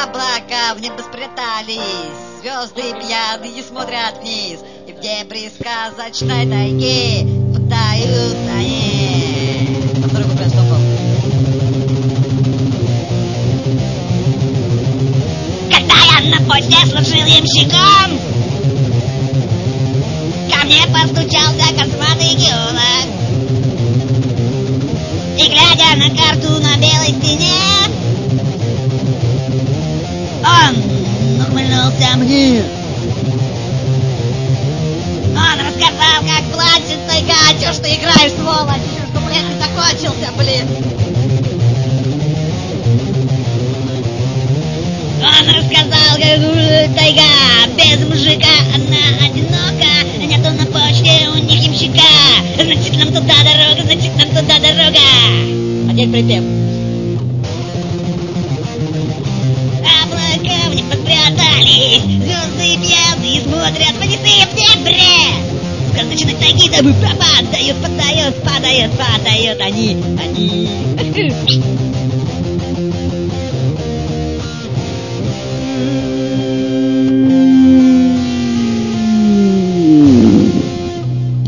Облака в небо спрятались, звезды пьяные смотрят вниз, и в дебри сказочной тайги пытают они. На второй куплет стопал. Когда я на почте служил ямщиком, ко мне постучался косматый геолог. И глядя на карту на белой стене, он ухмыльнулся мне. Он рассказал, как плачет тайга. Чё ж ты играешь, сволочь? Чё ж куплет не закончился, блин? Он рассказал, как тайга без мужика, она одинока. Нету на почте у них ямщика. Значит, нам туда дорога, значит, нам туда дорога. А теперь припев. Облака в небо спрятались, звезды пьяные смотрят вниз и в дебри. Сказочной тайги добы пропадают, падают они.